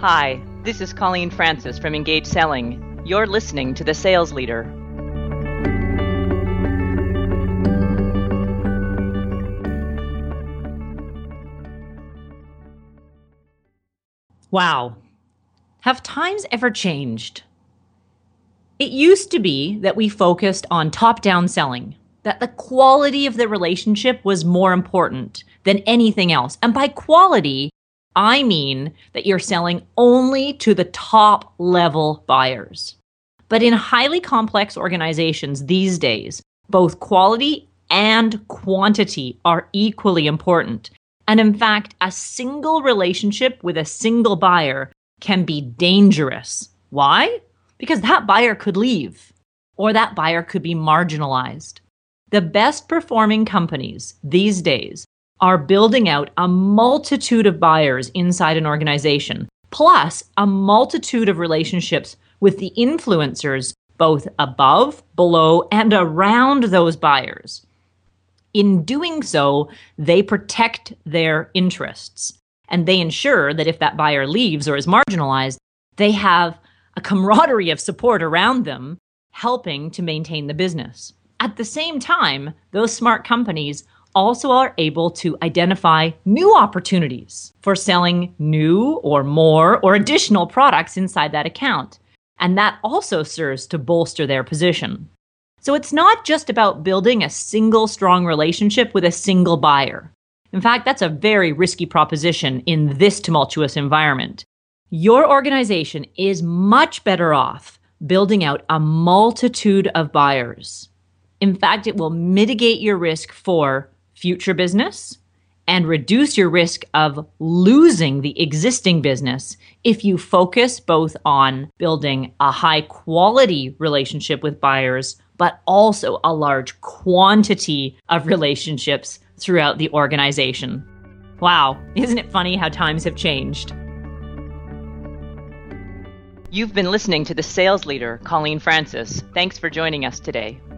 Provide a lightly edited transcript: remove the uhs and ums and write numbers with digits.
Hi, this is Colleen Francis from Engage Selling. You're listening to The Sales Leader. Wow. Have times ever changed? It used to be that we focused on top-down selling, that the quality of the relationship was more important than anything else. And by quality, I mean that you're selling only to the top level buyers. But in highly complex organizations these days, both quality and quantity are equally important. And in fact, a single relationship with a single buyer can be dangerous. Why? Because that buyer could leave, or that buyer could be marginalized. The best performing companies these days are building out a multitude of buyers inside an organization, plus a multitude of relationships with the influencers, both above, below, and around those buyers. In doing so, they protect their interests, and they ensure that if that buyer leaves or is marginalized, they have a camaraderie of support around them, helping to maintain the business. At the same time, those smart companies also are able to identify new opportunities for selling new or more or additional products inside that account. And that also serves to bolster their position. So it's not just about building a single strong relationship with a single buyer. In fact, that's a very risky proposition in this tumultuous environment. Your organization is much better off building out a multitude of buyers. In fact, it will mitigate your risk for future business and reduce your risk of losing the existing business if you focus both on building a high quality relationship with buyers, but also a large quantity of relationships throughout the organization. Wow, isn't it funny how times have changed? You've been listening to The Sales Leader, Colleen Francis. Thanks for joining us today.